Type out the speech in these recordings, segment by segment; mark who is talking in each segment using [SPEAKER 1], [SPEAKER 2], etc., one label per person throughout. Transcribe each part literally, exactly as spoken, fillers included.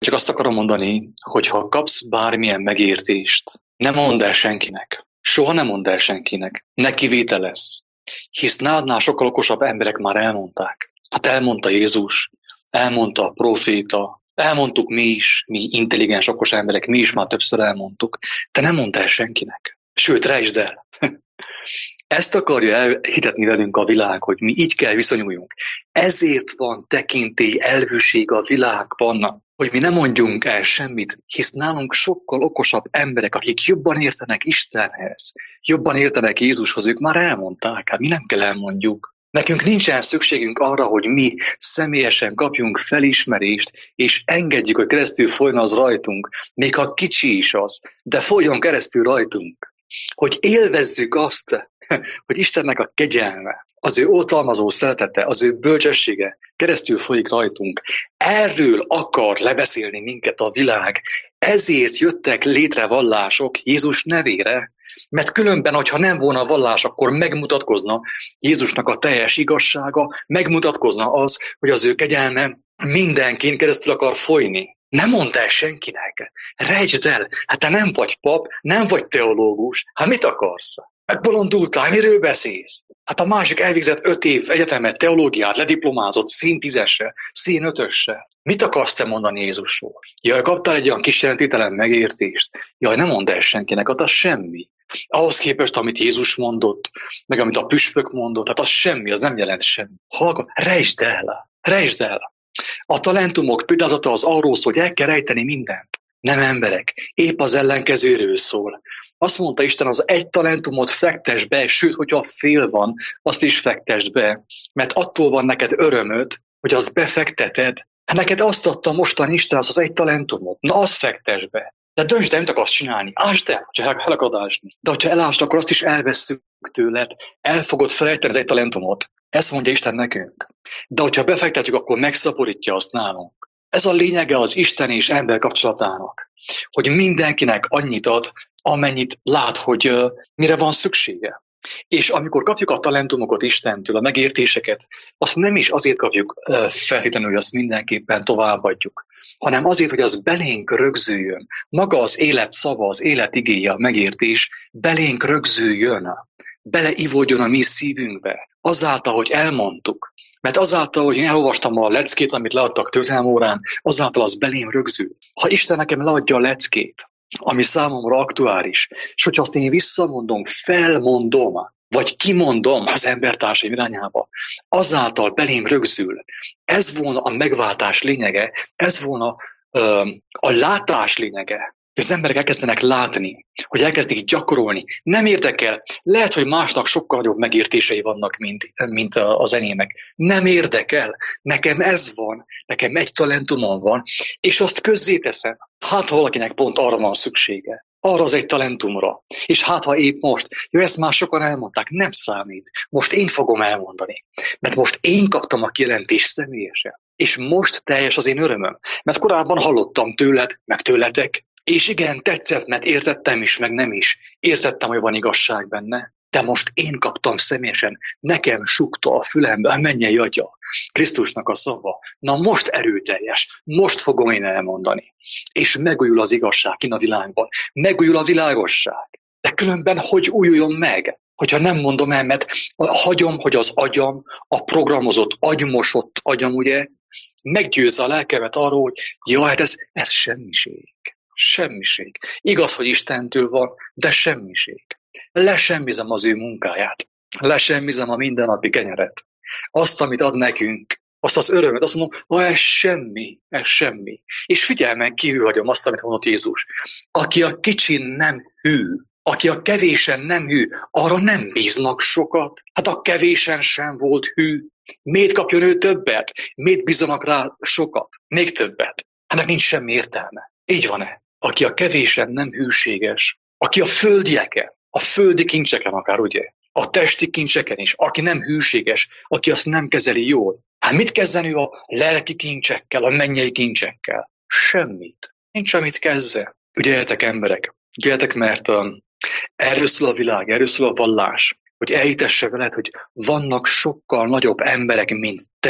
[SPEAKER 1] Csak azt akarom mondani, hogy ha kapsz bármilyen megértést, ne mondd el senkinek. Soha nem mondd el senkinek. Ne kivételezz. Hisz nálad sokkal okosabb emberek már elmondták. Hát elmondta Jézus, elmondta a próféta, elmondtuk mi is, mi intelligens, okos emberek, mi is már többször elmondtuk. Te nem mondd el senkinek. Sőt, rejtsd el. Ezt akarja elhitetni velünk a világ, hogy mi így kell viszonyuljunk. Ezért van tekintély, elvűség a világban, hogy mi nem mondjunk el semmit, hisz nálunk sokkal okosabb emberek, akik jobban értenek Istenhez, jobban értenek Jézushoz, ők már elmondták, hát mi nem kell elmondjuk. Nekünk nincsen szükségünk arra, hogy mi személyesen kapjunk felismerést, és engedjük, hogy keresztül folyjon az rajtunk, még ha kicsi is az, de folyjon keresztül rajtunk. Hogy élvezzük azt, hogy Istennek a kegyelme, az ő oltalmazó szeretete, az ő bölcsessége keresztül folyik rajtunk. Erről akar lebeszélni minket a világ. Ezért jöttek létre vallások Jézus nevére, mert különben, hogyha nem volna vallás, akkor megmutatkozna Jézusnak a teljes igazsága, megmutatkozna az, hogy az ő kegyelme mindenkin keresztül akar folyni. Nem mondd el senkinek, rejtsd el, hát te nem vagy pap, nem vagy teológus, hát mit akarsz? Megbolondultál, miről beszélsz? Hát a másik elvégzett öt év egyetemet, teológiát, lediplomázott szín tízesre, szín ötösre. Mit akarsz te mondani Jézusról? Jaj, kaptál egy olyan kis jelentételen megértést. Jaj, nem mondd el senkinek, hát az semmi. Ahhoz képest, amit Jézus mondott, meg amit a püspök mondott, hát az semmi, az nem jelent semmi. Hallgat, rejtsd el, rejtsd el. A talentumok példázata az arról szól, hogy el kell rejteni mindent. Nem emberek, épp az ellenkezőről szól. Azt mondta Isten, az egy talentumot fektesd be, sőt, hogyha fél van, azt is fektesd be. Mert attól van neked örömöd, hogy azt befekteted. Hát neked azt adta mostan Isten, az az egy talentumot. Na, azt fektesd be. De döntsd el, mit akarsz csinálni. Ásd el, hogyha el akarod ásni. De hogyha elásd, akkor azt is elvesszük tőled. El fogod felejteni az egy talentumot. Ezt mondja Isten nekünk. De hogyha befektetjük, akkor megszaporítja azt nálunk. Ez a lényege az Isten és ember kapcsolatának. Hogy mindenkinek annyit ad, amennyit lát, hogy uh, mire van szüksége. És amikor kapjuk a talentumokat Istentől, a megértéseket, azt nem is azért kapjuk uh, feltétlenül, hogy azt mindenképpen továbbadjuk, hanem azért, hogy az belénk rögzüljön. Maga az élet szava, az élet igéje, a megértés belénk rögzüljön, beleivódjon a mi szívünkbe, azáltal, hogy elmondtuk. Mert azáltal, hogy én elolvastam a leckét, amit leadtak történelmórán, azáltal az belém rögzül. Ha Isten nekem leadja a leckét, ami számomra aktuális, és hogyha azt én visszamondom, felmondom, vagy kimondom az embertársaim irányába, azáltal belém rögzül. Ez volna a megváltás lényege, ez volna ö, a látás lényege. Az emberek elkezdenek látni, hogy elkezdik gyakorolni. Nem érdekel. Lehet, hogy másnak sokkal nagyobb megértései vannak, mint, mint az enyémek. Nem érdekel. Nekem ez van. Nekem egy talentumom van, és azt közzéteszem. Hát, ha valakinek pont arra van szüksége. Arra az egy talentumra. És hát, ha épp most, jó, ezt már sokan elmondták, nem számít. Most én fogom elmondani. Mert most én kaptam a kijelentést személyesen. És most teljes az én örömöm. Mert korábban hallottam tőled, meg tőletek, és igen, tetszett, mert értettem is, meg nem is. Értettem, hogy van igazság benne. De most én kaptam személyesen, nekem sukta a fülembe a mennyei Atya, Krisztusnak a szava. Na most erőteljes, most fogom én elmondani. És megújul az igazság kint a világban. Megújul a világosság. De különben hogy újuljon meg? Hogyha nem mondom el, mert hagyom, hogy az agyam, a programozott, agymosott agyam, ugye, meggyőzze a lelkemet arról, hogy ja, hát ez, ez semmiség. Semmiség. Igaz, hogy Istentől van, de semmiség. Lesemmizem az ő munkáját. Lesemmizem a mindennapi kenyeret. Azt, amit ad nekünk, azt az örömet, azt mondom, hogy ez semmi, ez semmi. És figyelmen kívül hagyom azt, amit mondott Jézus. Aki a kicsin nem hű, aki a kevésen nem hű, arra nem bíznak sokat. Hát a kevésen sem volt hű. Miért kapjon ő többet? Miért bízanak rá sokat? Még többet? Ennek nincs semmi értelme. Így van-e? Aki a kevésen nem hűséges, aki a földieken, a földi kincseken akár, ugye, a testi kincseken is, aki nem hűséges, aki azt nem kezeli jól. Hát mit kezdeni ő a lelki kincsekkel, a mennyei kincsekkel? Semmit. Nincs semmit kezdve. Ügyeljetek emberek, ügyeljetek, mert um, erről szól a világ, erről szól a vallás, hogy elhitesse veled, hogy vannak sokkal nagyobb emberek, mint te,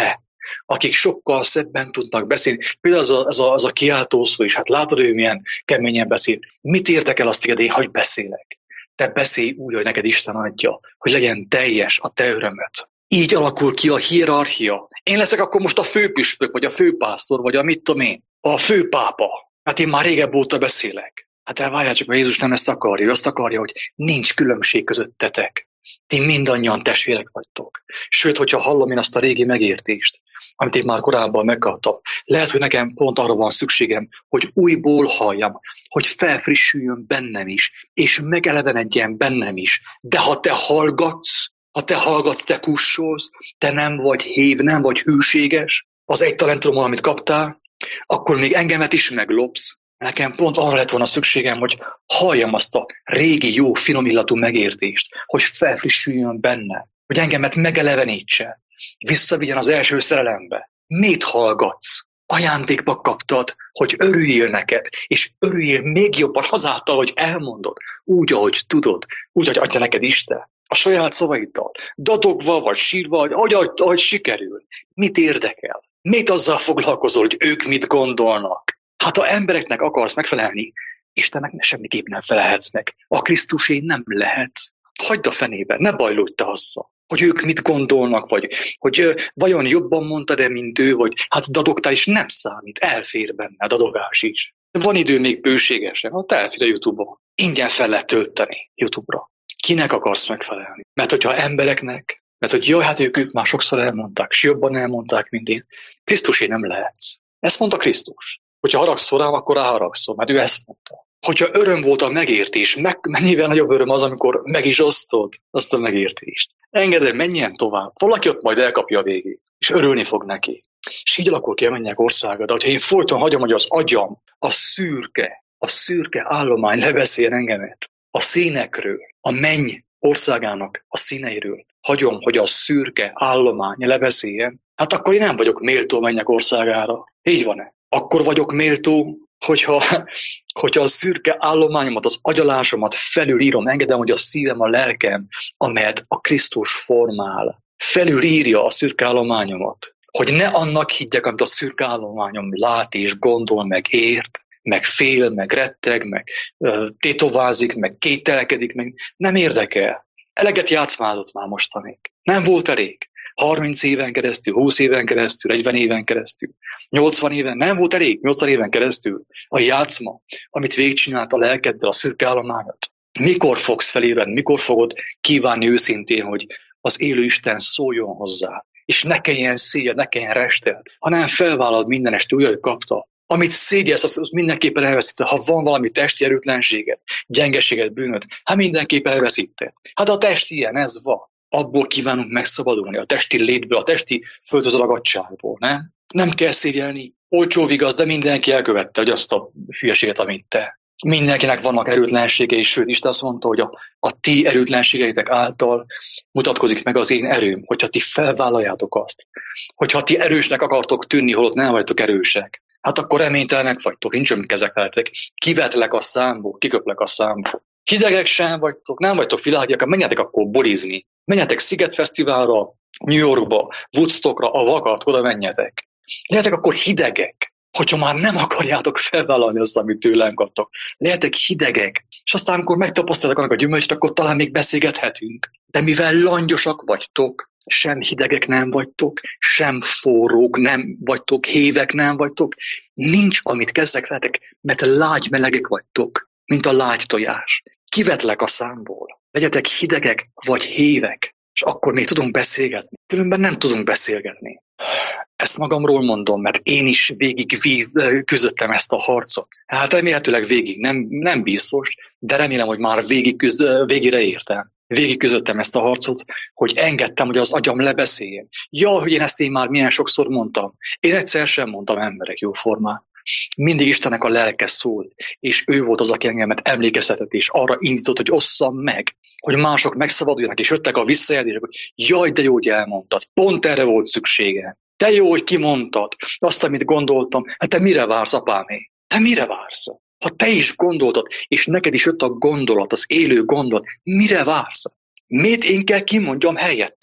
[SPEAKER 1] akik sokkal szebben tudnak beszélni. Például az a, az a, az a kiáltószó is, hát látod, ő milyen keményen beszél. Mit érdekel azt téged, én hogy beszélek? Te beszélj úgy, hogy neked Isten adja, hogy legyen teljes a te örömöd. Így alakul ki a hierarchia. Én leszek akkor most a főpüspök, vagy a főpásztor, vagy a mit tudom én, a főpápa. Hát én már régebb óta beszélek. Hát elvárjál csak, mert Jézus nem ezt akarja. Ő azt akarja, hogy nincs különbség közöttetek. Ti mindannyian testvérek vagytok. Sőt, hogyha hallom én azt a régi megértést, amit én már korábban megkaptam, lehet, hogy nekem pont arra van szükségem, hogy újból halljam, hogy felfrissüljön bennem is, és megelevenedjen bennem is. De ha te hallgatsz, ha te hallgatsz, te kussolsz, te nem vagy hév, nem vagy hűséges, az egy talentumon, amit kaptál, akkor még engemet is meglopsz. Nekem pont arra lett volna szükségem, hogy halljam azt a régi, jó, finom illatú megértést, hogy felfrissüljön benne, hogy engemet megelevenítse, visszavigyen az első szerelembe. Mit hallgatsz? Ajándékba kaptad, hogy örüljél neked, és örüljél még jobban azáltal, hogy elmondod, úgy, ahogy tudod, úgy, ahogy adja neked Isten, a saját szavaiddal, dadogva vagy sírva, vagy ahogy, ahogy, ahogy sikerül. Mit érdekel? Mit azzal foglalkozol, hogy ők mit gondolnak? Hát ha embereknek akarsz megfelelni, Istennek semmiképp nem felelhetsz meg. A Krisztusé nem lehetsz. Hagyd a fenébe, ne bajlódj te azzal, hogy ők mit gondolnak, vagy hogy ö, vajon jobban mondtad-e, mint ő, vagy hát dadogtál is, nem számít, elfér benne a dadogás is. Van idő még bőségesen, ott elfér a YouTube-on. Ingyen fel lehet tölteni YouTube-ra. Kinek akarsz megfelelni? Mert hogyha embereknek, mert hogy jaj, hát ők, ők már sokszor elmondták, és jobban elmondták, mint én. Krisztusé nem lehetsz. Ezt mondta Krisztus. Hogyha haragszol rám, akkor ráharagszol, mert ő ezt mondta. Hogyha öröm volt a megértés, meg, mennyivel nagyobb öröm az, amikor meg is osztod azt a megértést. Engedd, menjen tovább. Valaki ott majd elkapja a végét, és örülni fog neki. És így alakul ki a mennyek országa. De hogyha én folyton hagyom, hogy az agyam, a szürke, a szürke állomány lebeszél engemet, a színekről, a menny országának a színeiről, hagyom, hogy a szürke állomány lebeszéljen, hát akkor én nem vagyok méltó mennyek országára. Így van-e? Akkor vagyok méltó, hogyha, hogyha a szürke állományomat, az agyalásomat felülírom, engedem, hogy a szívem, a lelkem, amelyet a Krisztus formál, felülírja a szürke állományomat. Hogy ne annak higgyek, amit a szürke állományom lát és gondol, meg ért, meg fél, meg retteg, meg uh, tétovázik, meg kételkedik, meg nem érdekel. Eleget játszmálott már mostanig. Nem volt elég. harminc éven keresztül, húsz éven keresztül, negyven éven keresztül, nyolcvan éven, nem volt elég, nyolcvan éven keresztül a játszma, amit végigcsinált a lelkeddel, a szürke állományod. Mikor fogsz felébredni, mikor fogod kívánni őszintén, hogy az élő Isten szóljon hozzá, és ne kelljen szégyed, ne kelljen rested, hanem felvállalod minden este úgy, hogy kapta. Amit szégyelsz, azt mindenképpen elveszíted. Ha van valami testi erőtlenséged, gyengeséged, bűnöd, hát mindenképpen elveszíted. Hát a test ilyen, ez van. Abból kívánunk megszabadulni, a testi létből, a testi földhöz ragadtságból, nem? Nem kell szégyelni. Olcsó vigaz, de mindenki elkövette, hogy azt a hülyeséget, amit te. Mindenkinek vannak erőtlenségei, sőt, Isten azt mondta, hogy a, a ti erőtlenségeitek által mutatkozik meg az én erőm, hogyha ti felvállaljátok azt. Hogyha ti erősnek akartok tűnni, holott nem vagytok erősek, hát akkor reménytelenek vagytok, nincs ömik ezek veletek. Kivetlek a számból, kiköplek a számból. Hidegek sem vagytok, nem vagytok világiak, menjetek akkor bulizni. Menjetek Szigetfesztiválra, New Yorkba, Woodstockra, a vakat, oda menjetek. Lehetek akkor hidegek, hogyha már nem akarjátok felvállalni azt, amit tőlem kaptok. Lehetek hidegek, és aztán, amikor megtapasztaltak annak a gyümölcsöt, akkor talán még beszélgethetünk. De mivel langyosak vagytok, sem hidegek nem vagytok, sem forrók nem vagytok, hévek nem vagytok, nincs, amit kezdek veletek, mert lágy melegek vagytok, mint a lágy tojás. Kivetlek a számból. Legyetek hidegek vagy hévek, és akkor még tudunk beszélgetni. Különben nem tudunk beszélgetni. Ezt magamról mondom, mert én is végig vív, küzdöttem ezt a harcot. Hát remélhetőleg végig, nem, nem biztos, de remélem, hogy már végig küzd, végére értem. Végig küzdöttem ezt a harcot, hogy engedtem, hogy az agyam lebeszéljen. Ja, hogy én ezt én már milyen sokszor mondtam. Én egyszer sem mondtam emberek jóformán. Mindig Istennek a lelke szólt, és ő volt az, aki engemet emlékeztetett, és arra indított, hogy osszam meg, hogy mások megszabaduljanak, és jöttek a visszajelzések, hogy jaj, de jó, hogy elmondtad, pont erre volt szüksége. De jó, hogy kimondtad azt, amit gondoltam. Hát te mire vársz, apámé? Te mire vársz? Ha te is gondoltad, és neked is jött a gondolat, az élő gondolat, mire vársz? Miért én kell kimondjam helyetted?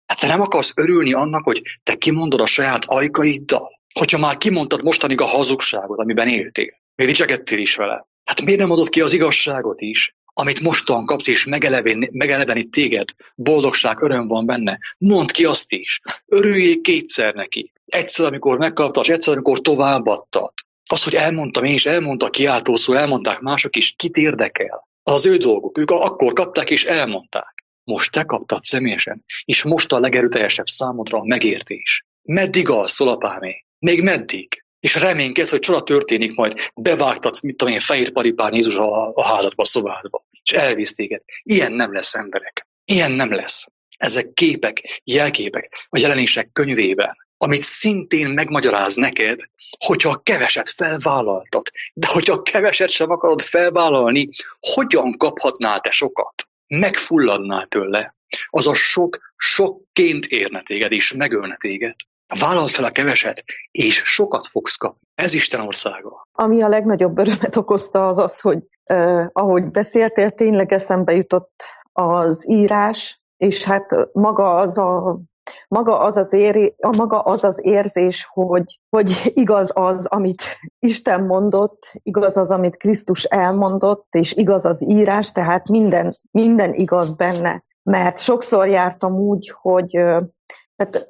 [SPEAKER 1] Hát te nem akarsz örülni annak, hogy te kimondod a saját ajkaiddal? Hogyha már kimondtad mostanig a hazugságot, amiben éltél, még dicsekedtél is vele. Hát miért nem adod ki az igazságot is, amit mostan kapsz, és megelevenít téged? Boldogság, öröm van benne. Mondd ki azt is. Örüljél kétszer neki. Egyszer, amikor megkaptad, és egyszer, amikor továbbadtad. Az, hogy elmondtam én is, elmondta a kiáltószó, elmondták mások is, kit érdekel? Az az ő dolguk. Ők akkor kapták és elmondták. Most te kaptad személyesen, és most a legerőteljesebb számodra a megértés. Meddig alszol, apámé? Még meddig? És reménykedsz, hogy csoda történik, majd bevágtat, mit tudom én, fehér paripán Jézus a, a házadba, a szobádba, és elvisz téged. Ilyen nem lesz, emberek. Ilyen nem lesz. Ezek képek, jelképek a jelenések könyvében, amit szintén megmagyaráz neked, hogyha keveset felvállaltad, de hogyha keveset sem akarod felvállalni, hogyan kaphatnál te sokat? Megfulladnál tőle. Az a sok, sokként érne téged, és megölne téged. Vállald fel a keveset, és sokat fogsz kapni. Ez Isten országa.
[SPEAKER 2] Ami a legnagyobb örömet okozta, az az, hogy eh, ahogy beszéltél, tényleg eszembe jutott az írás, és hát maga az a Maga az az, éri, maga az az érzés, hogy, hogy igaz az, amit Isten mondott, igaz az, amit Krisztus elmondott, és igaz az írás, tehát minden, minden igaz benne. Mert sokszor jártam úgy, hogy tehát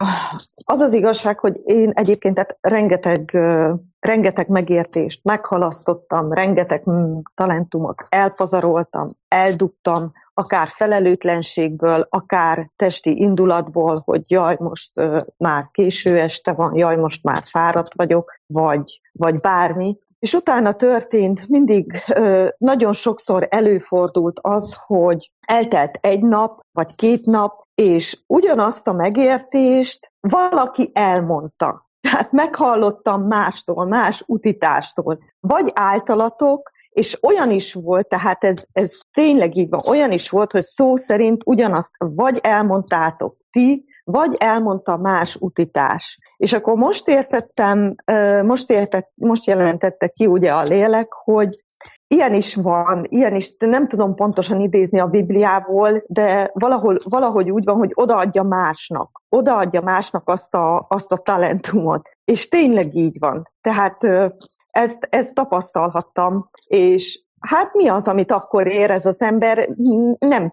[SPEAKER 2] az az igazság, hogy én egyébként tehát rengeteg, rengeteg megértést meghalasztottam, rengeteg talentumot elpazaroltam, eldugtam, akár felelőtlenségből, akár testi indulatból, hogy jaj, most uh, már késő este van, jaj, most már fáradt vagyok, vagy, vagy bármi. És utána történt, mindig uh, nagyon sokszor előfordult az, hogy eltelt egy nap, vagy két nap, és ugyanazt a megértést valaki elmondta. Tehát meghallottam mástól, más utitástól, vagy általatok, és olyan is volt, tehát ez, ez tényleg így van, olyan is volt, hogy szó szerint ugyanazt vagy elmondtátok ti, vagy elmondta más utitás. És akkor most értettem, most, értett, most jelentette ki ugye a lélek, hogy ilyen is van, ilyen is, nem tudom pontosan idézni a Bibliából, de valahol, valahogy úgy van, hogy odaadja másnak. Odaadja másnak azt a, azt a talentumot. És tényleg így van. Tehát ezt, ezt tapasztalhattam, és hát mi az, amit akkor érez az ember? Nem,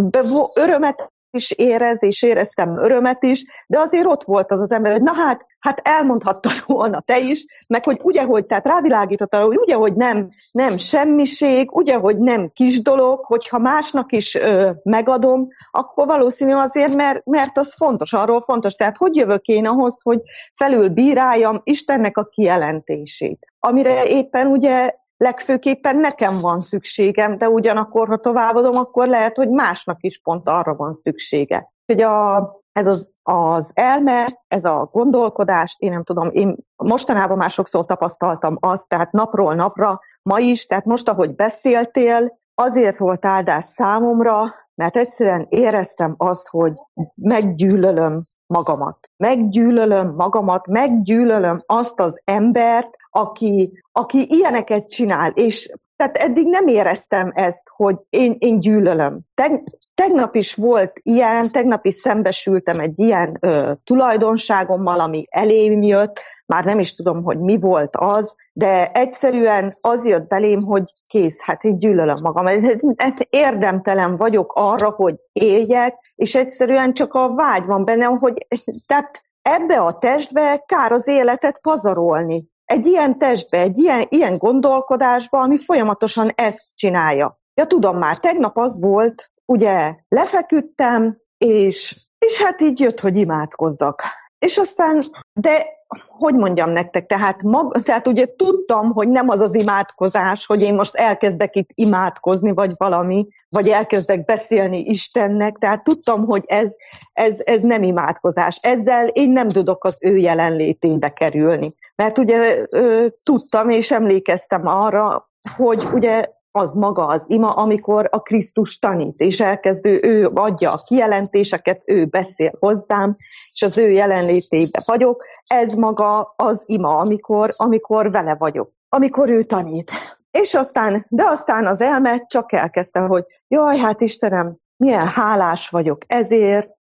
[SPEAKER 2] örömet is érez, és éreztem örömet is, de azért ott volt az az ember, hogy na hát, hát elmondhattad volna te is, meg hogy ugye, hogy tehát rávilágított arra, hogy ugye, hogy nem, nem semmiség, ugye, hogy nem kis dolog, hogyha másnak is ö, megadom, akkor valószínű azért, mert, mert az fontos, arról fontos. Tehát hogy jövök én ahhoz, hogy felül bíráljam Istennek a kijelentését, amire éppen ugye legfőképpen nekem van szükségem, de ugyanakkor, ha továbbadom, akkor lehet, hogy másnak is pont arra van szüksége. Hogy a, ez az, az elme, ez a gondolkodás, én nem tudom, én mostanában már sokszor tapasztaltam azt, tehát napról napra, ma is, tehát most, ahogy beszéltél, azért volt áldás számomra, mert egyszerűen éreztem azt, hogy meggyűlölöm magamat. Meggyűlölöm magamat, meggyűlölöm azt az embert, aki, aki ilyeneket csinál, és tehát eddig nem éreztem ezt, hogy én, én gyűlölöm. Teg, tegnap is volt ilyen, tegnap is szembesültem egy ilyen ö, tulajdonságommal, ami elém jött, már nem is tudom, hogy mi volt az, de egyszerűen az jött belém, hogy kész, hát én gyűlölöm magam. Érdemtelen vagyok arra, hogy éljek, és egyszerűen csak a vágy van bennem, hogy tehát ebbe a testbe kár az életet pazarolni. Egy ilyen testbe, egy ilyen, ilyen gondolkodásba, ami folyamatosan ezt csinálja. Ja, tudom már, tegnap az volt, ugye lefeküdtem, és, és hát így jött, hogy imádkozzak. És aztán, de hogy mondjam nektek, tehát, mag, tehát ugye tudtam, hogy nem az az imádkozás, hogy én most elkezdek itt imádkozni, vagy valami, vagy elkezdek beszélni Istennek, tehát tudtam, hogy ez, ez, ez nem imádkozás. Ezzel én nem tudok az ő jelenlétébe kerülni. Mert ugye ö, tudtam és emlékeztem arra, hogy ugye az maga az ima, amikor a Krisztus tanít, és elkezdő, ő adja a kijelentéseket, ő beszél hozzám, és az ő jelenlétében vagyok. Ez maga az ima, amikor, amikor vele vagyok, amikor ő tanít. És aztán, de aztán az elme csak elkezdte, hogy jaj, hát Istenem, milyen hálás vagyok ezért,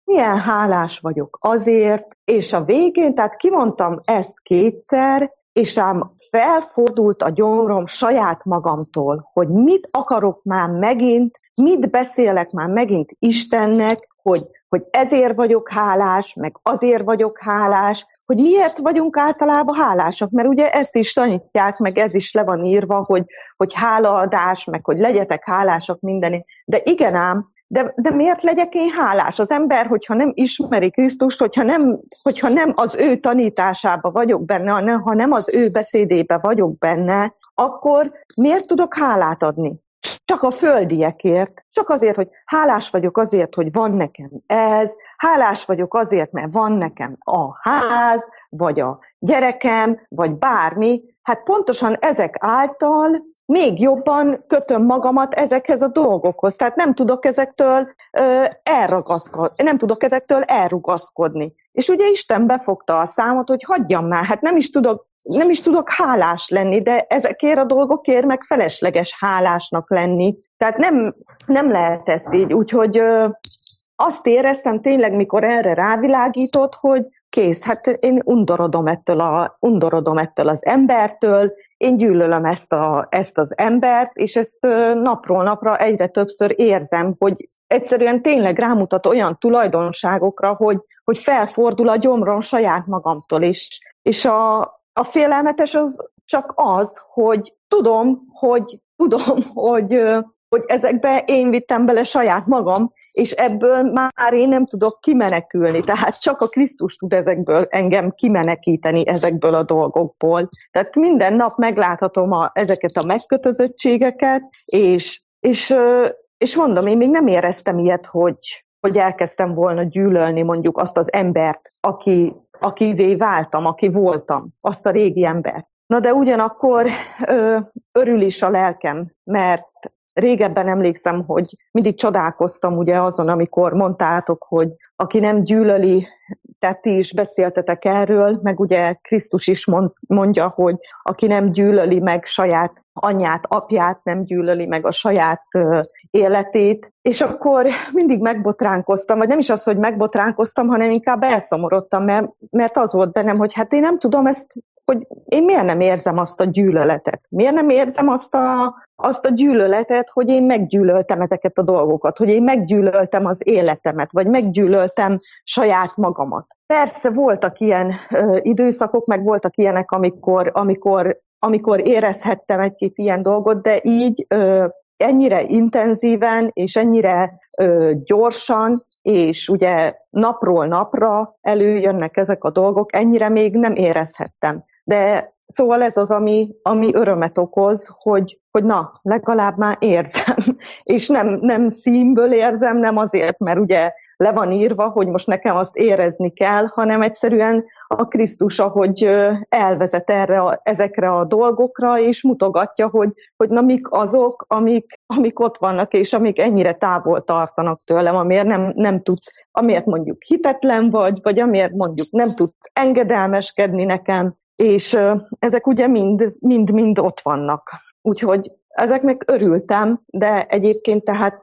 [SPEAKER 2] milyen hálás vagyok azért, és a végén, tehát kimondtam ezt kétszer, és rám felfordult a gyomrom saját magamtól, hogy mit akarok már megint, mit beszélek már megint Istennek, hogy, hogy ezért vagyok hálás, meg azért vagyok hálás, hogy miért vagyunk általában hálásak, mert ugye ezt is tanítják, meg ez is le van írva, hogy, hogy hálaadás, meg hogy legyetek hálásak mindenért. De igen ám, de, de miért legyek én hálás? Az ember, hogyha nem ismeri Krisztust, hogyha nem, hogyha nem az ő tanításába vagyok benne, ha nem az ő beszédébe vagyok benne, akkor miért tudok hálát adni? Csak a földiekért, csak azért, hogy hálás vagyok azért, hogy van nekem ez, hálás vagyok azért, mert van nekem a ház, vagy a gyerekem, vagy bármi. Hát pontosan ezek által még jobban kötöm magamat ezekhez a dolgokhoz. Tehát nem tudok ezektől ö, elragaszkodni, nem tudok ezektől elrugaszkodni. És ugye Isten befogta a számot, hogy hagyjam már, hát nem is tudok nem is tudok hálás lenni, de ezekért a dolgokért meg felesleges hálásnak lenni. Tehát nem, nem lehet ezt így. Úgyhogy ö, azt éreztem tényleg, mikor erre rávilágított, hogy kész, hát én undorodom ettől, a, undorodom ettől az embertől, én gyűlölöm ezt, a, ezt az embert, és ezt ö, napról napra egyre többször érzem, hogy egyszerűen tényleg rámutat olyan tulajdonságokra, hogy, hogy felfordul a gyomrom saját magamtól is. És a A félelmetes az csak az, hogy tudom, hogy, tudom, hogy, hogy ezekbe én vittem bele saját magam, és ebből már én nem tudok kimenekülni. Tehát csak a Krisztus tud ezekből engem kimenekíteni ezekből a dolgokból. Tehát minden nap megláthatom a, ezeket a megkötözöttségeket, és, és, és mondom, én még nem éreztem ilyet, hogy, hogy elkezdtem volna gyűlölni mondjuk azt az embert, aki akivé váltam, aki voltam, azt a régi embert. Na de ugyanakkor ö, örül is a lelkem, mert régebben emlékszem, hogy mindig csodálkoztam ugye azon, amikor mondtátok, hogy aki nem gyűlöli, tehát ti is beszéltetek erről, meg ugye Krisztus is mond, mondja, hogy aki nem gyűlöli meg saját anyját, apját, nem gyűlöli meg a saját ö, életét, és akkor mindig megbotránkoztam, vagy nem is az, hogy megbotránkoztam, hanem inkább elszomorodtam, mert, mert az volt bennem, hogy hát én nem tudom ezt, hogy én miért nem érzem azt a gyűlöletet? Miért nem érzem azt a, azt a gyűlöletet, hogy én meggyűlöltem ezeket a dolgokat, hogy én meggyűlöltem az életemet, vagy meggyűlöltem saját magamat. Persze voltak ilyen ö, időszakok, meg voltak ilyenek, amikor, amikor, amikor érezhettem egy-két ilyen dolgot, de így ö, ennyire intenzíven, és ennyire ö, gyorsan, és ugye napról napra előjönnek ezek a dolgok, ennyire még nem érezhettem. De szóval ez az, ami, ami örömet okoz, hogy, hogy na, legalább már érzem. És nem, nem színből érzem, nem azért, mert ugye le van írva, hogy most nekem azt érezni kell, hanem egyszerűen a Krisztus, ahogy elvezet erre a, ezekre a dolgokra, és mutogatja, hogy, hogy na mik azok, amik, amik ott vannak, és amik ennyire távol tartanak tőlem, amiért nem, nem tudsz, amiért mondjuk hitetlen vagy, vagy amiért mondjuk nem tudsz engedelmeskedni nekem, és ezek ugye mind, mind, mind ott vannak. Úgyhogy ezeknek örültem, de egyébként tehát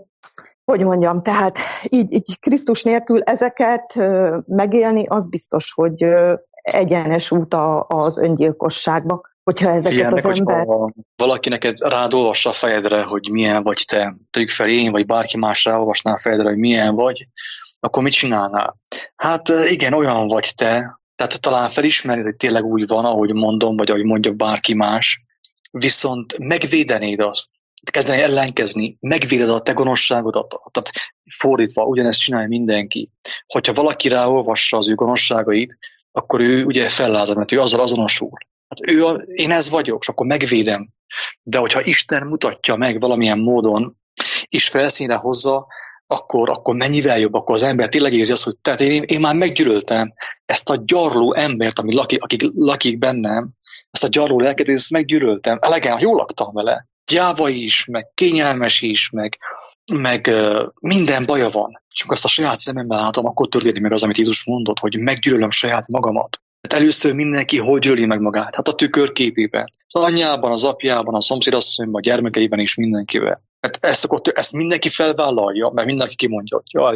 [SPEAKER 2] hogy mondjam, tehát így, így Krisztus nélkül ezeket ö, megélni, az biztos, hogy ö, egyenes út a, az öngyilkosságba, hogyha ezeket
[SPEAKER 1] Figyelnek,
[SPEAKER 2] az ember...
[SPEAKER 1] valaki neked rád olvassa a fejedre, hogy milyen vagy te, tegyük fel én, vagy bárki más ráolvasná a fejedre, hogy milyen vagy, akkor mit csinálnál? Hát igen, olyan vagy te, tehát talán felismered, hogy tényleg úgy van, ahogy mondom, vagy ahogy mondja bárki más, viszont megvédenéd azt, kezdeni ellenkezni, megvéded a te gonoszságodat, tehát fordítva, ugyanezt csinálja mindenki. Hogyha valaki ráolvassa az ő gonoszságait, akkor ő ugye fellázad, mert ő azzal azonosul. Hát ő a, én ez vagyok, és akkor megvédem. De hogyha Isten mutatja meg valamilyen módon, és felszínre hozza, akkor, akkor mennyivel jobb, akkor az ember tényleg érzi azt, hogy tehát én, én már meggyűlöltem ezt a gyarló embert, ami lakik, akik lakik bennem, ezt a gyarló lelket, ezt meggyűlöltem. Elegem, jól laktam vele. Gyáva is, meg kényelmes is, meg, meg uh, minden baja van. És amikor azt a saját szememmel látom, akkor történik meg az, amit Jézus mondott, hogy meggyűlölöm saját magamat. Hát először mindenki hogy gyűlöli meg magát? Hát a tükörképében. Az anyjában, az apjában, a szomszédasszonyban, a gyermekeiben is mindenkivel. Hát ezt, akkor, ezt mindenki felvállalja, mert mindenki kimondja, hogy jaj,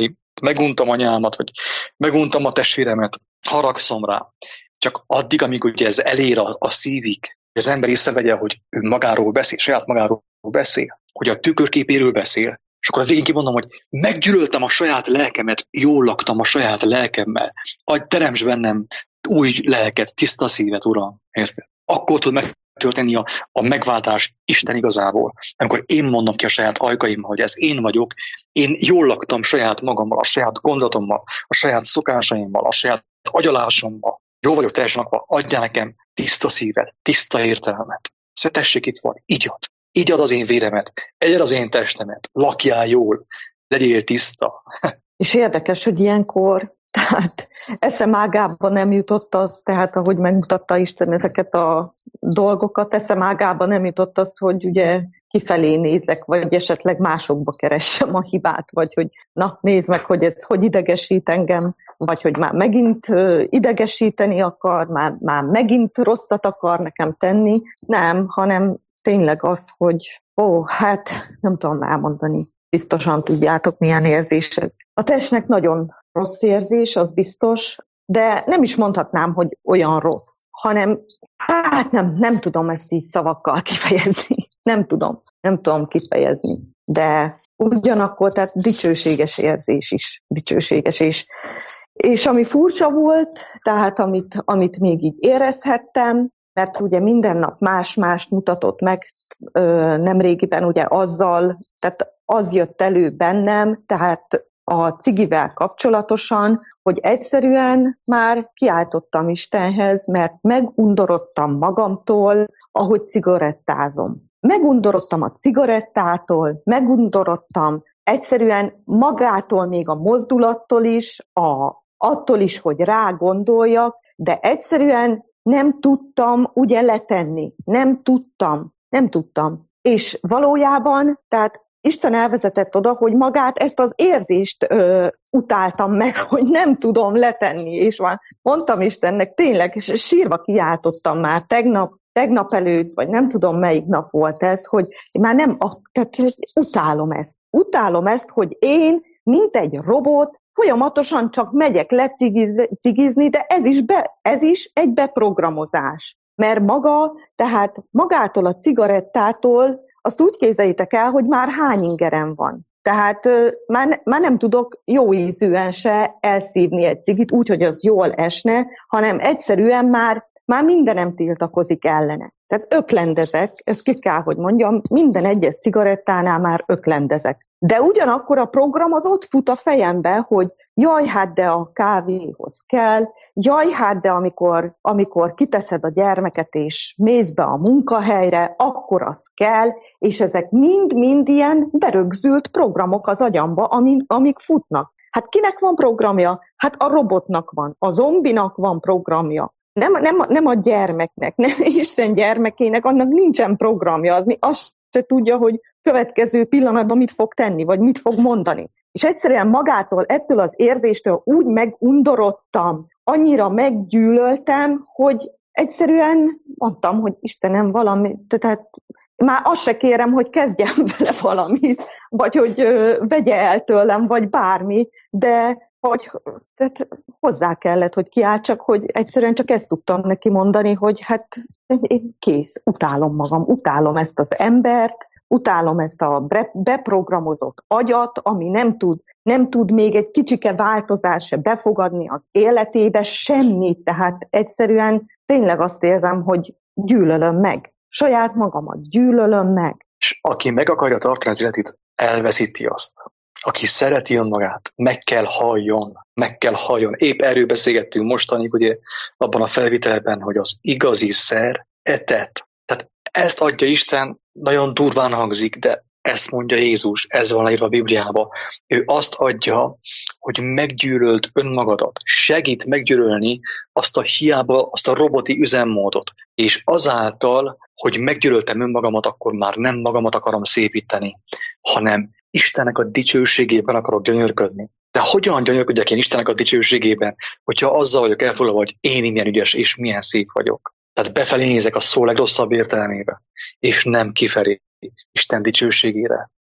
[SPEAKER 1] meguntam anyámat, vagy meguntam a testvéremet, haragszom rá. Csak addig, amíg ugye ez elér a, a szívig, az ember észrevegye, hogy ő magáról beszél, saját magáról beszél, hogy a tükörképéről beszél, és akkor a végén kimondom, hogy meggyűlöltem a saját lelkemet, jól laktam a saját lelkemmel. Adj, teremts bennem új lelket, tiszta szívet, Uram. Érted? Akkor tud megtörténni a, a megváltás Isten igazából. Amikor én mondom ki a saját ajkaimmal, hogy ez én vagyok, én jól laktam saját magammal, a saját gondolatommal, a saját szokásaimmal, a saját agyalásommal. Jó vagyok teljesen lakva, adjál nekem tiszta szívet, tiszta értelmet. Szóval tessék, itt van, igyad. Igyad az én véremet, egyed az én testemet, lakjál jól, legyél tiszta.
[SPEAKER 2] És érdekes, hogy ilyenkor, tehát eszem ágába nem jutott az, tehát ahogy megmutatta Isten ezeket a dolgokat, eszem ágába nem jutott az, hogy ugye kifelé nézek, vagy esetleg másokba keressem a hibát, vagy hogy na, nézd meg, hogy ez hogy idegesít engem, vagy hogy már megint idegesíteni akar, már, már megint rosszat akar nekem tenni. Nem, hanem tényleg az, hogy ó, hát nem tudom elmondani. Biztosan tudjátok, milyen érzés ez. A testnek nagyon rossz érzés, az biztos, de nem is mondhatnám, hogy olyan rossz, hanem hát nem, nem tudom ezt így szavakkal kifejezni. Nem tudom, nem tudom kifejezni. De ugyanakkor, tehát dicsőséges érzés is, dicsőséges és És ami furcsa volt, tehát amit, amit még így érezhettem, mert ugye minden nap más-mást mutatott meg, nemrégiben ugye azzal, tehát az jött elő bennem, tehát a cigivel kapcsolatosan, hogy egyszerűen már kiáltottam Istenhez, mert megundorodtam magamtól, ahogy cigarettázom. Megundorodtam a cigarettától, megundorodtam egyszerűen magától, még a mozdulattól is, a, attól is, hogy rá gondoljak, de egyszerűen nem tudtam ugye letenni. Nem tudtam, nem tudtam. És valójában, tehát Isten elvezetett oda, hogy magát ezt az érzést ö, utáltam meg, hogy nem tudom letenni. És már mondtam Istennek, tényleg, és sírva kiáltottam már tegnap, tegnap előtt, vagy nem tudom melyik nap volt ez, hogy már nem, tehát utálom ezt. Utálom ezt, hogy én, mint egy robot, folyamatosan csak megyek lecigizni, de ez is, be, ez is egy beprogramozás. Mert maga, tehát magától a cigarettától, azt úgy képzeljétek el, hogy már hány ingerem van. Tehát már, már nem tudok jó ízűen se elszívni egy cigit, úgy, hogy az jól esne, hanem egyszerűen már, már mindenem tiltakozik ellene. Tehát öklendezek, ezt ki kell, hogy mondjam, minden egyes cigarettánál már öklendezek. De ugyanakkor a program az ott fut a fejembe, hogy jaj, hát de a kávéhoz kell, jaj, hát de amikor, amikor kiteszed a gyermeket és mész be a munkahelyre, akkor az kell, és ezek mind-mind ilyen berögzült programok az agyamba, amik, amik futnak. Hát kinek van programja? Hát a robotnak van, a zombinak van programja. Nem, nem, nem a gyermeknek, nem Isten gyermekének, annak nincsen programja, az azt se tudja, hogy következő pillanatban mit fog tenni, vagy mit fog mondani. És egyszerűen magától, ettől az érzéstől úgy megundorodtam, annyira meggyűlöltem, hogy egyszerűen mondtam, hogy Istenem, valami, tehát már azt se kérem, hogy kezdjem vele valamit, vagy hogy ö, vegye el tőlem, vagy bármi, de hogy tehát hozzá kellett, hogy kiáltsak, hogy egyszerűen csak ezt tudtam neki mondani, hogy hát én kész, utálom magam, utálom ezt az embert, utálom ezt a beprogramozott agyat, ami nem tud, nem tud még egy kicsike változás se befogadni az életébe, semmit, tehát egyszerűen tényleg azt érzem, hogy gyűlölöm meg. Saját magamat gyűlölöm meg.
[SPEAKER 1] És aki meg akarja tartani az életét, elveszíti azt. Aki szereti önmagát, meg kell halljon, meg kell halljon. Épp erről beszélgettünk mostanig, ugye abban a felvitelben, hogy az igazi szer etet. Tehát ezt adja Isten, nagyon durván hangzik, de ezt mondja Jézus, ez van írva a Bibliában. Ő azt adja, hogy meggyűlöld önmagadat, segít meggyűlölni azt a hiába, azt a roboti üzemmódot. És azáltal, hogy meggyűlöltem önmagamat, akkor már nem magamat akarom szépíteni, hanem Istennek a dicsőségében akarok gyönyörködni. De hogyan gyönyörködjek én Istennek a dicsőségében, hogyha azzal vagyok elfoglalva, hogy én milyen ügyes és milyen szép vagyok. Tehát befelé nézek a szó legrosszabb értelmébe, és nem kifelé Isten dicsőségére.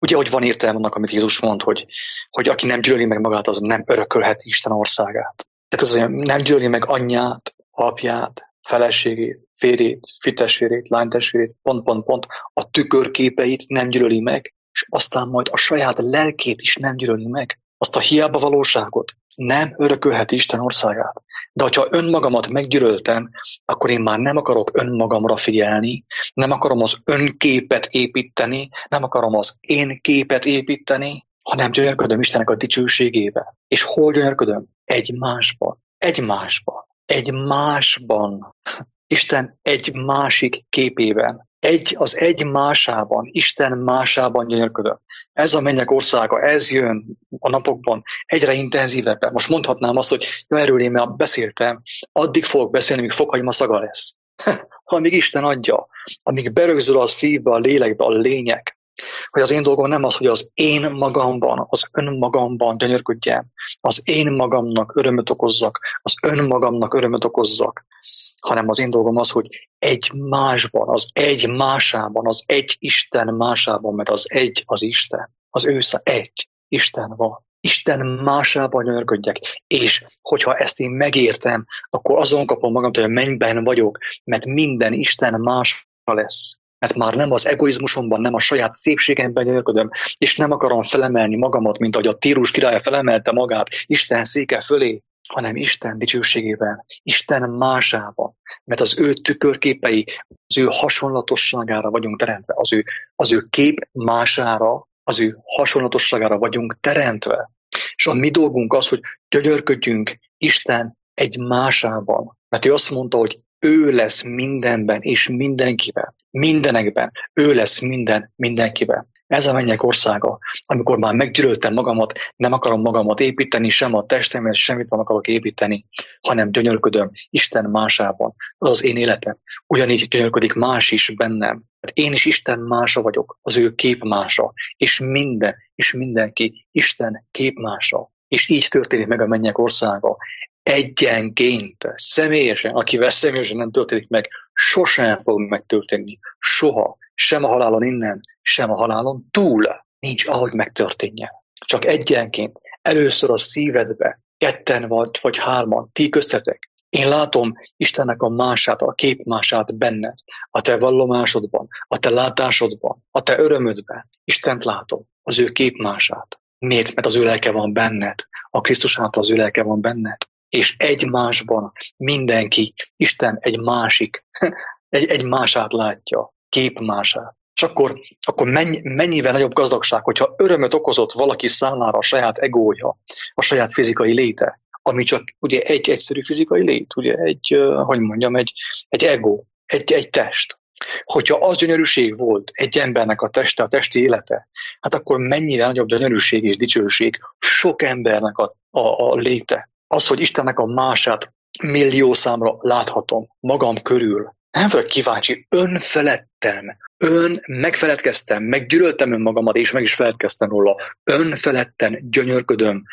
[SPEAKER 1] Ugye, hogy van értelme annak, amit Jézus mond, hogy, hogy aki nem gyűlöli meg magát, az nem örökölheti Isten országát. Tehát az, hogy nem gyűlöli meg anyját, apját, feleségét, férjét, fitestvérét, lánytestvérét, pont, pont, pont, a tükörképeit nem gyűlöli meg, és aztán majd a saját lelkét is nem gyűlöli meg. Azt a hiába valóságot nem örökölheti Isten országát. De hogyha önmagamat meggyűlöltem, akkor én már nem akarok önmagamra figyelni, nem akarom az önképet építeni, nem akarom az én képet építeni, hanem gyönyörködöm Istennek a dicsőségébe. És hol gyönyörködöm? Egy másban. Egy másban. Egy másban. Isten egy másik képében. Egy az egy másában, Isten másában gyönyörködöm. Ez a mennyek országa, ez jön a napokban egyre intenzívebben. Most mondhatnám azt, hogy ja, erről én már beszéltem, addig fogok beszélni, míg fokhagyma szaga lesz. Amíg Isten adja, amíg berögzül a szívbe, a lélekbe, a lények, hogy az én dolgom nem az, hogy az én magamban, az önmagamban gyönyörködjem, az én magamnak örömöt okozzak, az önmagamnak örömöt okozzak, hanem az én dolgom az, hogy egy másban, az egy másában, az egy Isten másában, mert az egy az Isten, az ősze egy Isten van. Isten másában gyönyörködjek, és hogyha ezt én megértem, akkor azon kapom magam, hogy a mennyben vagyok, mert minden Isten más lesz. Mert már nem az egoizmusomban, nem a saját szépségemben gyönyörködöm, és nem akarom felemelni magamat, mint ahogy a Tírus királya felemelte magát Isten széke fölé, hanem Isten dicsőségében, Isten másában, mert az ő tükörképei, az ő hasonlatosságára vagyunk teremtve, az ő, az ő kép mására, az ő hasonlatosságára vagyunk teremtve. És a mi dolgunk az, hogy gyönyörködjünk Isten egy másában, mert ő azt mondta, hogy ő lesz mindenben és mindenkiben, mindenekben, ő lesz minden mindenkiben. Ez a mennyek országa, amikor már meggyűlöltem magamat, nem akarom magamat építeni, sem a testemet, semmit nem akarok építeni, hanem gyönyörködöm Isten másában. Az az én életem. Ugyanígy gyönyörködik más is bennem. Én is Isten mása vagyok, az ő képmása, és minden, és mindenki Isten képmása. És így történik meg a mennyek országa. Egyenként, személyesen, akivel személyesen nem történik meg, sosem fog megtörténni. Soha. Sem a halálon innen, sem a halálon túl. Nincs, ahogy megtörténjen. Csak egyenként, először a szívedbe, ketten vagy, vagy hárman, ti köztetek. Én látom Istennek a mását, a képmását benned, a te vallomásodban, a te látásodban, a te örömödben. Istent látom, az ő képmását. Miért? Mert az ő lelke van benned. A Krisztus által az ő lelke van benned. És egymásban mindenki, Isten egy másik, egy, egy mását látja, képmását. És akkor, akkor mennyi, mennyivel nagyobb gazdagság, hogyha örömöt okozott valaki számára a saját egója, a saját fizikai léte, ami csak ugye egy egyszerű fizikai lét, ugye egy, hogy mondjam, egy, egy ego, egy, egy test. Hogyha az gyönyörűség volt egy embernek a teste, a testi élete, hát akkor mennyire nagyobb gyönyörűség és dicsőség sok embernek a, a, a léte. Az, hogy Istennek a mását millió számra láthatom magam körül. Nem vagyok kíváncsi, önfeledten, ön megfeledkeztem, meggyűlöltem önmagamat, és meg is feledkeztem róla. Önfeledten gyönyörködöm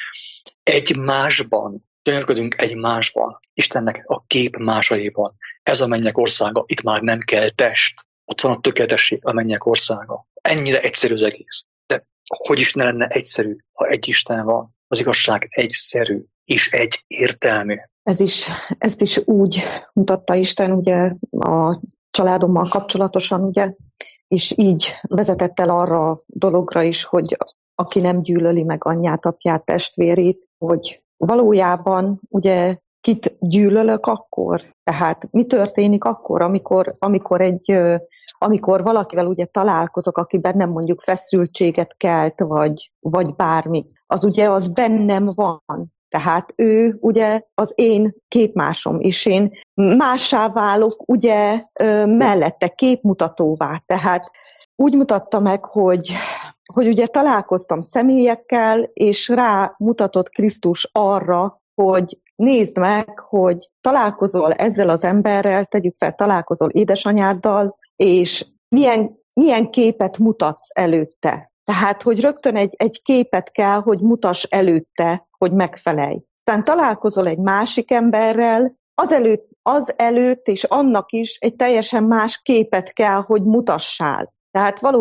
[SPEAKER 1] egymásban, gyönyörködünk egymásban, Istennek a kép másaiban. Ez a mennyek országa, itt már nem kell test. Ott van a tökéletesség, a mennyek országa. Ennyire egyszerű az egész. De hogy is ne lenne egyszerű, ha egy Isten van? Az igazság egyszerű és egy értelmű.
[SPEAKER 2] Ez is, ezt is úgy mutatta Isten ugye a családommal kapcsolatosan, ugye, és így vezetett el arra a dologra is, hogy aki nem gyűlöli meg anyját, apját, testvérét, hogy valójában ugye kit gyűlölök akkor? Tehát mi történik akkor, amikor, amikor, egy, amikor valakivel ugye találkozok, aki bennem mondjuk feszültséget kelt, vagy, vagy bármi, az ugye az bennem van. Tehát ő ugye az én képmásom, és én mássá válok ugye mellette képmutatóvá. Tehát úgy mutatta meg, hogy, hogy ugye találkoztam személyekkel, és rámutatott Krisztus arra, hogy nézd meg, hogy találkozol ezzel az emberrel, tegyük fel, találkozol édesanyáddal, és milyen, milyen képet mutatsz előtte. Tehát, hogy rögtön egy, egy képet kell, hogy mutass előtte, hogy megfelelj. Aztán találkozol egy másik emberrel, az előtt, az előtt és annak is egy teljesen más képet kell, hogy mutassál. Tehát valójában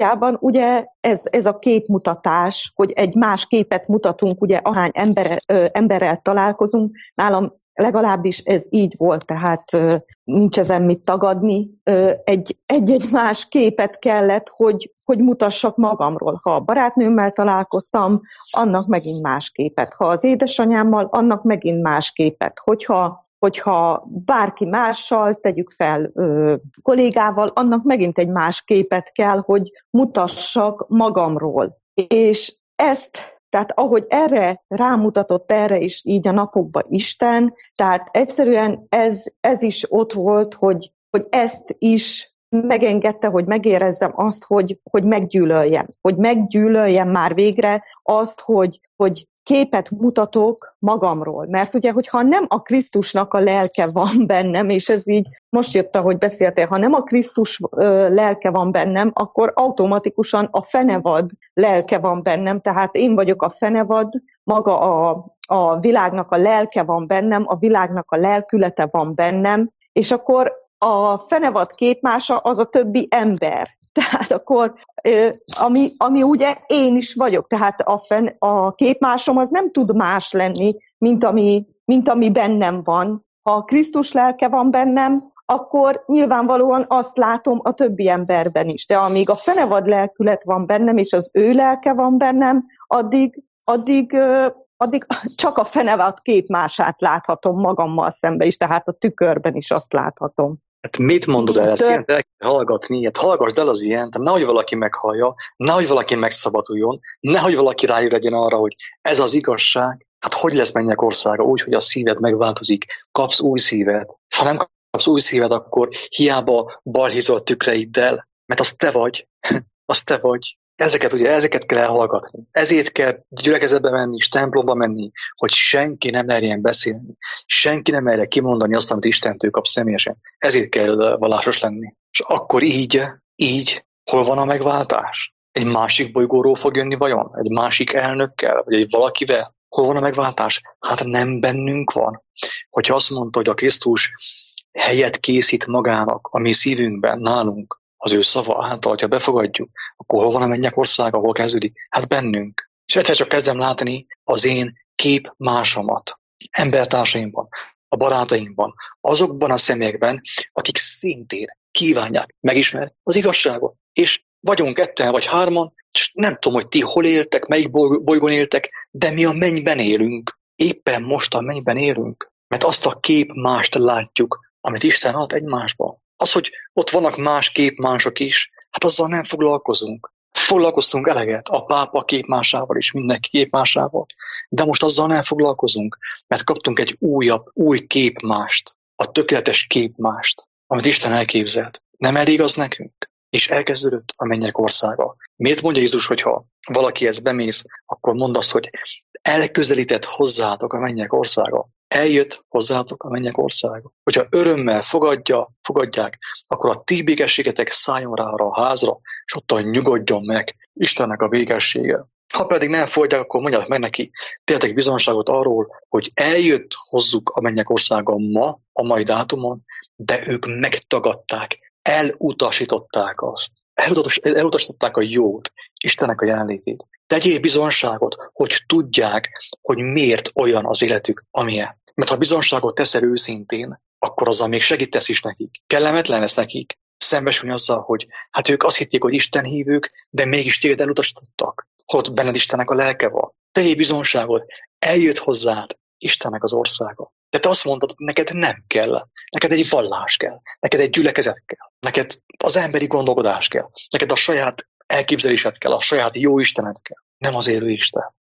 [SPEAKER 2] valójában ugye ez, ez a képmutatás, hogy egy más képet mutatunk, ugye ahány ember, ö, emberrel találkozunk, nálam legalábbis ez így volt, tehát ö, nincs ezen mit tagadni. Ö, egy, egy-egy más képet kellett, hogy, hogy mutassak magamról. Ha a barátnőmmel találkoztam, annak megint más képet. Ha az édesanyámmal, annak megint más képet. Hogyha hogyha bárki mással, tegyük fel ö, kollégával, annak megint egy más képet kell, hogy mutassak magamról. És ezt, tehát ahogy erre rámutatott erre is így a napokban Isten, tehát egyszerűen ez, ez is ott volt, hogy, hogy ezt is megengedte, hogy megérezzem azt, hogy, hogy meggyűlöljem. Hogy meggyűlöljem már végre azt, hogy, hogy képet mutatok magamról. Mert ugye, hogyha nem a Krisztusnak a lelke van bennem, és ez így most jött, ahogy beszéltél, ha nem a Krisztus ö, lelke van bennem, akkor automatikusan a fenevad lelke van bennem, tehát én vagyok a fenevad, maga a, a világnak a lelke van bennem, a világnak a lelkülete van bennem, és akkor a fenevad képmása az a többi ember. Tehát akkor, ami, ami ugye én is vagyok, tehát a, fen, a képmásom az nem tud más lenni, mint ami, mint ami bennem van. Ha a Krisztus lelke van bennem, akkor nyilvánvalóan azt látom a többi emberben is. De amíg a fenevad lelkület van bennem, és az ő lelke van bennem, addig, addig, addig csak a fenevad képmását láthatom magammal szembe is, tehát a tükörben is azt láthatom.
[SPEAKER 1] Hát mit mondod el? Ezt ilyen el kell hallgatni, hát hallgassd el az ilyen, tehát nehogy valaki meghallja, nehogy valaki megszabaduljon, nehogy valaki rájöjjön arra, hogy ez az igazság. Hát hogy lesz mennyek országa? Úgy, hogy a szíved megváltozik, kapsz új szívet. Ha nem kapsz új szívet, akkor hiába balhizol tükreiddel, mert az te vagy, az te vagy. Ezeket ugye, ezeket kell elhallgatni. Ezért kell gyülekezetbe menni, és templomba menni, hogy senki nem merjen beszélni. Senki nem merje kimondani azt, amit Istentől kap személyesen. Ezért kell vallásos lenni. És akkor így, így, hol van a megváltás? Egy másik bolygóról fog jönni vajon? Egy másik elnökkel? Vagy egy valakivel? Hol van a megváltás? Hát nem bennünk van. Hogyha azt mondta, hogy a Krisztus helyet készít magának, a mi szívünkben, nálunk, az ő szava által, hogyha befogadjuk, akkor hol van a mennyek országa, hol kezdődik? Hát bennünk. És egyszer csak kezdem látni az én kép másomat. Embertársaimban, a barátaimban, azokban a személyekben, akik szintén kívánják megismerni az igazságot. És vagyunk ketten vagy hárman, és nem tudom, hogy ti hol éltek, melyik bolygón éltek, de mi a mennyben élünk. Éppen most a mennyben élünk. Mert azt a kép mást látjuk, amit Isten ad egymásban. Az, hogy ott vannak más képmások is, hát azzal nem foglalkozunk. Foglalkoztunk eleget a pápa képmásával is, mindenki képmásával, de most azzal nem foglalkozunk, mert kaptunk egy újabb, új képmást, a tökéletes képmást, amit Isten elképzelt. Nem elég az nekünk? És elkezdődött a mennyek országa. Miért mondja Jézus, hogyha valaki ezt bemész, akkor mondd azt, hogy elközelített hozzátok a mennyek országa. Eljött hozzátok a mennyek országa. Hogyha örömmel fogadja, fogadják, akkor a ti békességetek szálljon rá arra a házra, és ottan nyugodjon meg Istennek a békessége. Ha pedig nem fogadják, akkor mondják meg neki, tényleg bizonságot arról, hogy eljött hozzuk a mennyek országa ma, a mai dátumon, de ők megtagadták, elutasították azt. Elutasították a jót, Istennek a jelenlétét. Tegyél bizonságot, hogy tudják, hogy miért olyan az életük, amilyen. Mert ha bizonságot teszel őszintén, akkor azzal még segítesz is nekik. Kellemetlen lesz nekik szembesülni azzal, hogy hát ők azt hitték, hogy Isten hívők, de mégis téged elutasítottak. Holott benned Istennek a lelke van. Tegyél bizonságot, eljött hozzád Istennek az országa. De te azt mondtad, hogy neked nem kell. Neked egy vallás kell. Neked egy gyülekezet kell. Neked az emberi gondolkodás kell. Neked a saját elképzelésed kell, a saját jó Istened kell. Nem az élő Isten.